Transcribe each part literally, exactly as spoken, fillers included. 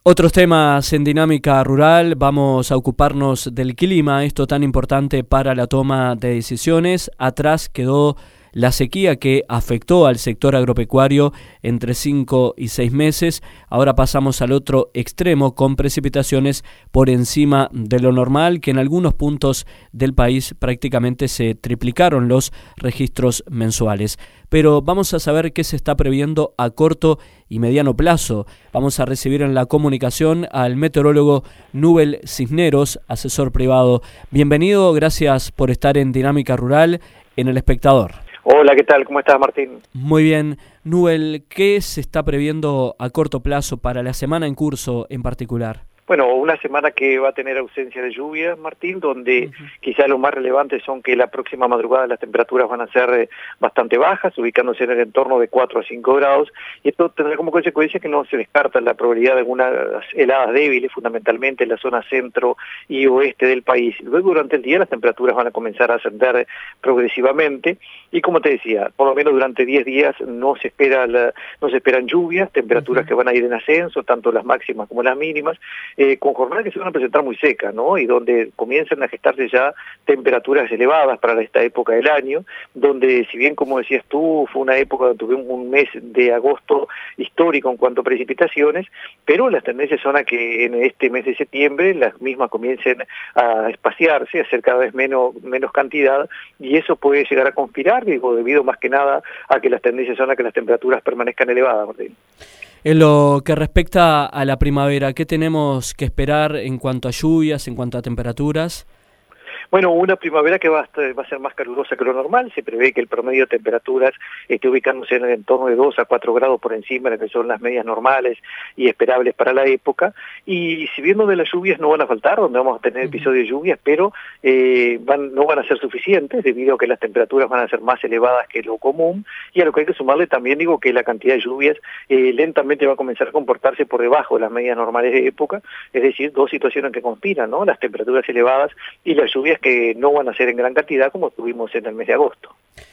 Otros temas en Dinámica Rural, vamos a ocuparnos del clima, esto tan importante para la toma de decisiones. Atrás quedó la sequía que afectó al sector agropecuario entre cinco y seis meses. Ahora pasamos al otro extremo con precipitaciones por encima de lo normal, que en algunos puntos del país prácticamente se triplicaron los registros mensuales. Pero vamos a saber qué se está previendo a corto y mediano plazo. Vamos a recibir en la comunicación al meteorólogo Nubel Cisneros, asesor privado. Bienvenido, gracias por estar en Dinámica Rural en El Espectador. Hola, ¿qué tal? ¿Cómo estás, Martín? Muy bien. Nubel, ¿qué se está previendo a corto plazo para la semana en curso en particular? Bueno, una semana que va a tener ausencia de lluvia, Martín, donde uh-huh. quizá lo más relevante son que la próxima madrugada las temperaturas van a ser eh, bastante bajas, ubicándose en el entorno de cuatro a cinco grados, y esto tendrá como consecuencia que no se descarta la probabilidad de algunas heladas débiles, fundamentalmente en la zona centro y oeste del país. Luego, durante el día, las temperaturas van a comenzar a ascender progresivamente, y como te decía, por lo menos durante diez días no se espera la, no se esperan lluvias, temperaturas uh-huh. que van a ir en ascenso, tanto las máximas como las mínimas, Eh, con jornadas que se van a presentar muy secas, ¿no? Y donde comienzan a gestarse ya temperaturas elevadas para esta época del año, donde, si bien, como decías tú, fue una época donde tuvimos un mes de agosto histórico en cuanto a precipitaciones, pero las tendencias son a que en este mes de septiembre las mismas comiencen a espaciarse, a hacer cada vez menos, menos cantidad, y eso puede llegar a conspirar, digo, debido más que nada a que las tendencias son a que las temperaturas permanezcan elevadas, Martín. En lo que respecta a la primavera, ¿qué tenemos que esperar en cuanto a lluvias, en cuanto a temperaturas? Bueno, una primavera que va a, estar, va a ser más calurosa que lo normal. Se prevé que el promedio de temperaturas esté ubicándose en el entorno de dos a cuatro grados por encima de lo que son las medias normales y esperables para la época. Y si bien donde las lluvias no van a faltar, donde vamos a tener episodios de lluvias, pero eh, van, no van a ser suficientes debido a que las temperaturas van a ser más elevadas que lo común, y a lo que hay que sumarle también, digo, que la cantidad de lluvias eh, lentamente va a comenzar a comportarse por debajo de las medias normales de época, es decir, dos situaciones que conspiran, ¿no? Las temperaturas elevadas y las lluvias que no van a ser en gran cantidad como tuvimos en el mes de agosto.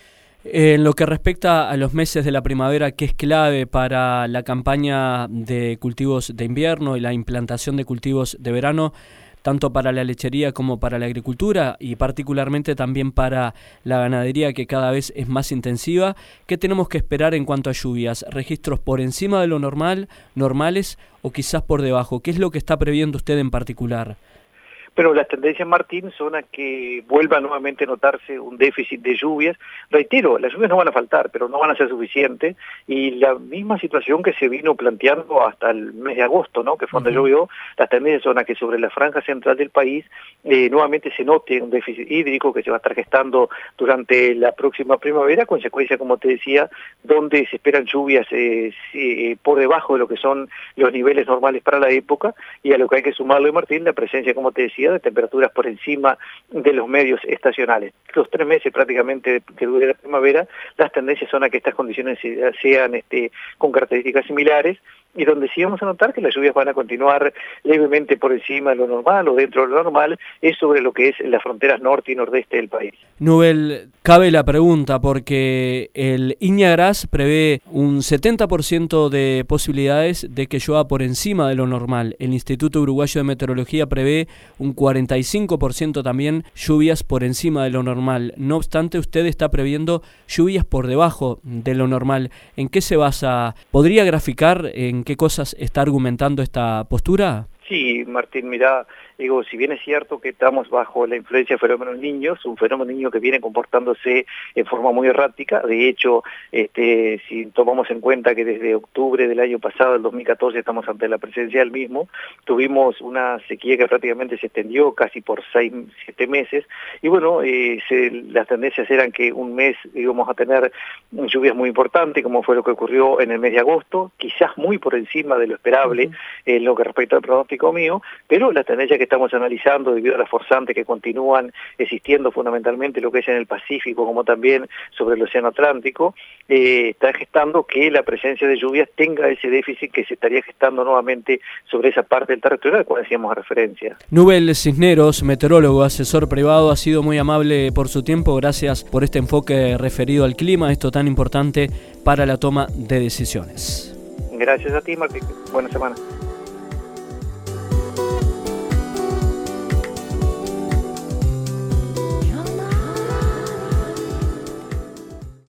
En lo que respecta a los meses de la primavera, ¿qué es clave para la campaña de cultivos de invierno y la implantación de cultivos de verano, tanto para la lechería como para la agricultura y particularmente también para la ganadería, que cada vez es más intensiva? ¿Qué tenemos que esperar en cuanto a lluvias? ¿Registros por encima de lo normal, normales o quizás por debajo? ¿Qué es lo que está previendo usted en particular? Pero las tendencias, Martín, son a que vuelva nuevamente a notarse un déficit de lluvias. Reitero, las lluvias no van a faltar, pero no van a ser suficientes, y la misma situación que se vino planteando hasta el mes de agosto, ¿no? Que fue cuando uh-huh. llovió, las tendencias son a que sobre la franja central del país eh, nuevamente se note un déficit hídrico que se va a estar gestando durante la próxima primavera, consecuencia, como te decía, donde se esperan lluvias eh, eh, por debajo de lo que son los niveles normales para la época, y a lo que hay que sumarle, Martín, la presencia, como te decía, de temperaturas por encima de los medios estacionales. Los tres meses prácticamente que dure la primavera, las tendencias son a que estas condiciones sean este, con características similares, y donde sí vamos a notar que las lluvias van a continuar levemente por encima de lo normal o dentro de lo normal, es sobre lo que es las fronteras norte y nordeste del país. Nubel, cabe la pregunta porque el INIAGRAS prevé un setenta por ciento de posibilidades de que llueva por encima de lo normal. El Instituto Uruguayo de Meteorología prevé un cuarenta y cinco por ciento también lluvias por encima de lo normal. No obstante, usted está previendo lluvias por debajo de lo normal. ¿En qué se basa? ¿Podría graficar en qué cosas está argumentando esta postura? Sí, Martín, mirá, digo, si bien es cierto que estamos bajo la influencia de fenómenos niños, un fenómeno niño que viene comportándose en forma muy errática. De hecho, este, si tomamos en cuenta que desde octubre del año pasado, del dos mil catorce, estamos ante la presencia del mismo, tuvimos una sequía que prácticamente se extendió casi por seis, siete meses, y bueno, eh, se, las tendencias eran que un mes íbamos a tener lluvias muy importantes, como fue lo que ocurrió en el mes de agosto, quizás muy por encima de lo esperable, uh-huh. en lo que respecta al pronóstico mío, pero la tendencia que estamos analizando debido a las forzantes que continúan existiendo fundamentalmente lo que es en el Pacífico como también sobre el Océano Atlántico, eh, está gestando que la presencia de lluvias tenga ese déficit que se estaría gestando nuevamente sobre esa parte del territorio al cual hacíamos referencia. Nubel Cisneros, meteorólogo, asesor privado, ha sido muy amable por su tiempo. Gracias por este enfoque referido al clima, esto tan importante para la toma de decisiones. Gracias a ti, Martín. Buena semana.